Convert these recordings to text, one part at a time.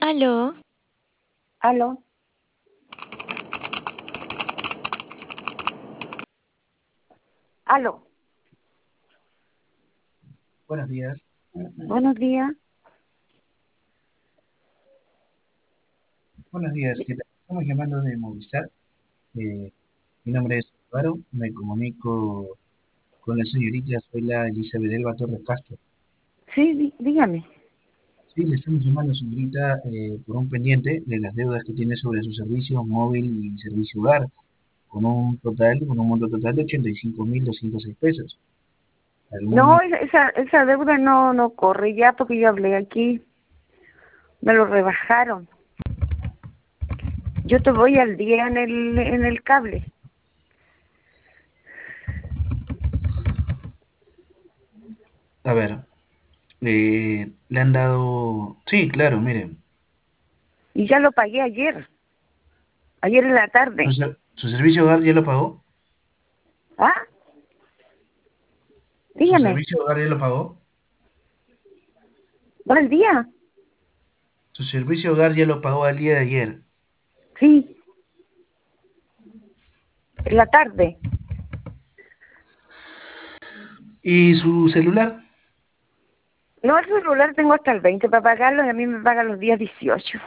Aló, Aló, aló, Buenos días. buenos días. Buenos días, ¿qué tal? Estamos llamando de Movistar. Mi nombre es Álvaro, me comunico con la señorita, soy la Elizabeth Elba Torres Castro. Sí, dígame. Sí, le estamos llamando, señorita, por un pendiente de las deudas que tiene sobre su servicio móvil y servicio hogar, con un monto total de 85.206 pesos. No, ¿Alguna? esa deuda no corre ya porque yo hablé aquí, me lo rebajaron. Yo te voy al día en el cable. A ver, le han dado... Sí, claro, mire, Y ya lo pagué ayer en la ¿su, tarde. su servicio hogar ya lo pagó? ¿Ah? ¿Su Dígame, servicio hogar ya lo pagó? ¿va al día? Su servicio hogar ya lo pagó al día de ayer. Sí, en la tarde. ¿Y su celular? No, el celular tengo hasta el 20 para pagarlo y a mí me pagan los días 18.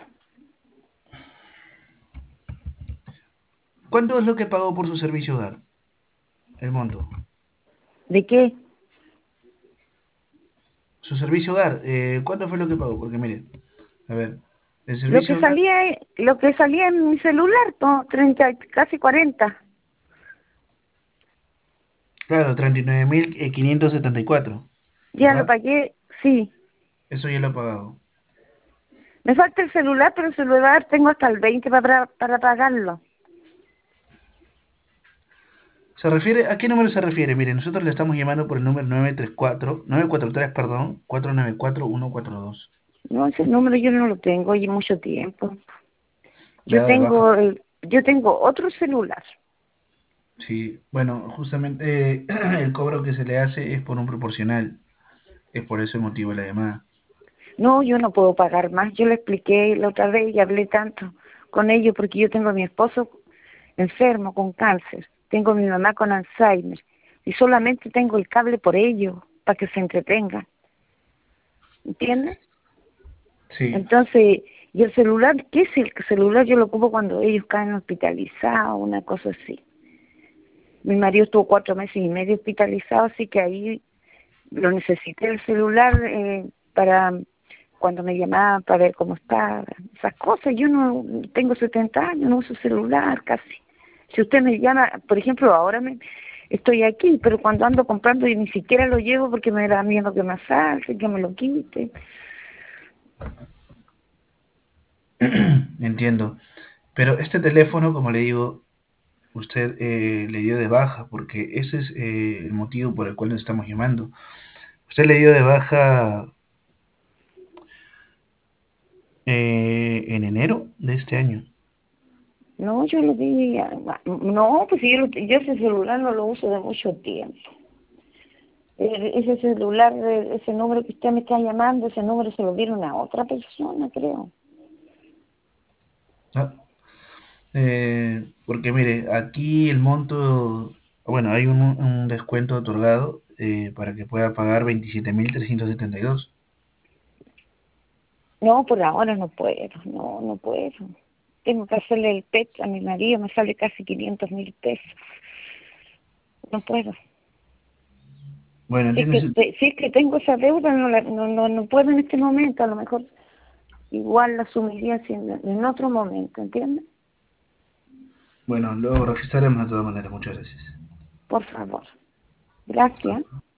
¿Cuánto es lo que pagó por su servicio hogar? El monto. ¿De qué? Su servicio hogar, ¿cuánto fue lo que pagó? Porque mire, a ver, el Lo que servicio hogar, salía, lo que salía en mi celular, 30, casi 40. claro, 39.574, Ya lo ¿verdad? pagué, sí. Eso ya lo ha pagado. Me falta el celular, pero el celular tengo hasta el 20 para pagarlo. ¿Se refiere, a qué número se refiere? Mire, nosotros le estamos llamando por el número 943, perdón, 494-142. No, ese número yo no lo tengo y mucho tiempo. Le ha dado de baja. Yo tengo otro celular. Sí, bueno, justamente el cobro que se le hace es por un proporcional. Es por ese motivo la llamada. No, yo no puedo pagar más. Yo le expliqué la otra vez y hablé tanto con ellos porque yo tengo a mi esposo enfermo con cáncer. Tengo a mi mamá con Alzheimer. Y solamente tengo el cable por ellos, para que se entretengan. ¿Entiendes? Sí, Entonces, y el celular, ¿qué es el celular? Yo lo ocupo cuando ellos caen hospitalizados, una cosa así. Mi marido estuvo 4 meses y medio hospitalizado, así que ahí lo necesité el celular para cuando me llamaban para ver cómo estaba, esas cosas. Yo no tengo 70 años, no uso celular casi. Si usted me llama, por ejemplo, estoy aquí, pero cuando ando comprando y ni siquiera lo llevo porque me da miedo que me asalte, que me lo quite. entiendo. Pero este teléfono, como le digo, usted le dio de baja, porque ese es el motivo por el cual nos estamos llamando. Usted le dio de baja en enero de este año. No, yo lo di, no, pues yo ese celular no lo uso de mucho tiempo. Ese celular, ese número que usted me está llamando, ese número se lo dieron a otra persona, creo. ¿No? Porque mire, aquí el monto, bueno, hay un descuento otorgado para que pueda pagar 27.372. No, por ahora no puedo, no puedo. Tengo que hacerle el PET a mi marido, me sale casi 500.000 pesos. No puedo. Bueno, entiende. Si es que tengo esa deuda, no puedo en este momento. A lo mejor igual la asumiría en otro momento, ¿entiendes? Bueno, lo registraremos de todas maneras. Muchas gracias. Por favor. Gracias.